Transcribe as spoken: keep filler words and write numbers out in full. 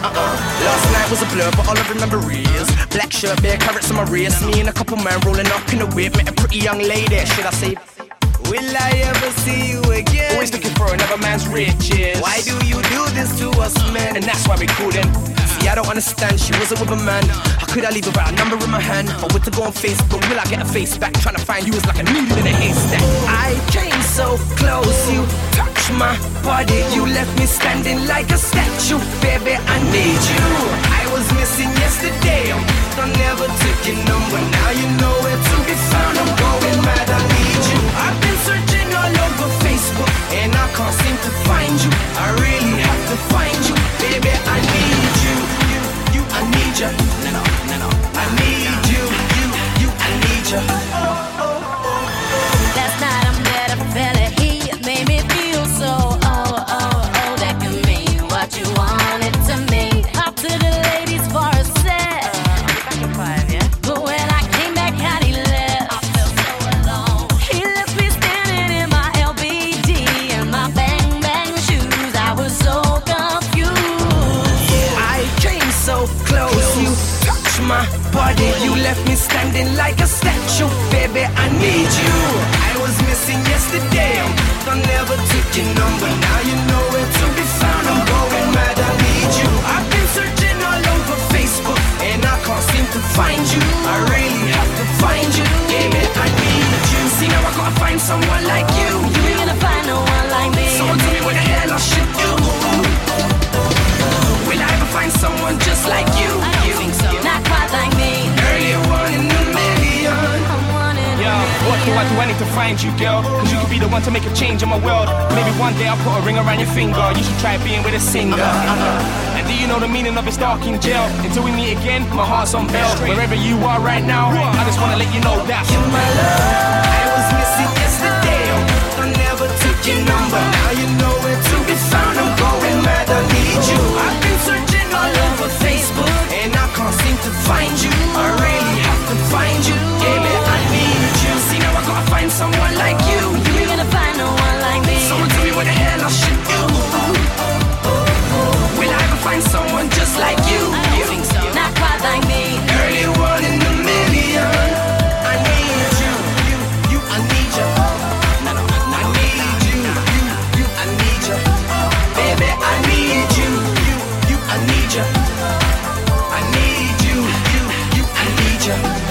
uh-uh. Last night was a blur, but all I remember is black shirt, bare carrots on my wrist. Me and a couple men rolling up in a whip. Met a pretty young lady, should I say? Will I ever see you again? Always looking for another man's riches. Why do you do this to us men? And that's why we couldn't. See, I don't understand, she wasn't with a man. How could I leave without a number in my hand? I went to go on Facebook, will I get a face back? Trying to find you was like a needle in a haystack. I came so close, you touched my body. You left me standing like a statue. Baby, I need you. I was missing yesterday, I never took your number. Now you know where to be found. I'm going mad, I need you. I've been searching all over Facebook and I can't seem to find you. I really have to find you. Baby, I need you. You, you, I need you. No, no, no, no. I need you. You, you, I need you. Oh, oh, oh. Last night I met a fella, he made me feel so oh, oh, oh. That can mean what you wanted to me. Up to the ladies for a set. But when I came back out he left. I felt so alone. He left me standing in my L B D and my bang bang shoes. I was so confused. I came so close, you touched my body. You left me standing like a statue. Baby, I need you. I was missing yesterday, I never took your number. Now you know where to be found. I'm going mad, I need you. I've been searching all over Facebook and I can't seem to find you. I really have to find you. Baby, I need you. See, now I gotta find someone like you. You ain't gonna find no one like me. Someone tell me what the hell I should do. Will I ever find someone just like you? I don't think so. Not quite like me. Early one in a million. I'm one in a Yo, what do I do? I need to find you, girl. Cause you could be the one to make a change in my world. Maybe one day I'll put a ring around your finger. You should try being with a singer. And do you know the meaning of it's dark in jail? Until we meet again, my heart's on bail. Wherever you are right now, I just wanna let you know that You're my love. I was missing yesterday, I never took your number. Now you know where to be found. I'm going mad, I need you. I've been searching all over Facebook and I can't seem to find you. I really have to find you. Baby, I need you. See, now I gotta find someone like you. You ain't gonna find no one like me. Someone tell me what the hell I should do. Will I ever find someone just like you? I don't think so. Not quite like me. Early one in a million. I need you. You, you, I need you. No, no, I need you. You, you, I need you. Baby, I need you. You, you, I need you. I need you. You, you, I need you.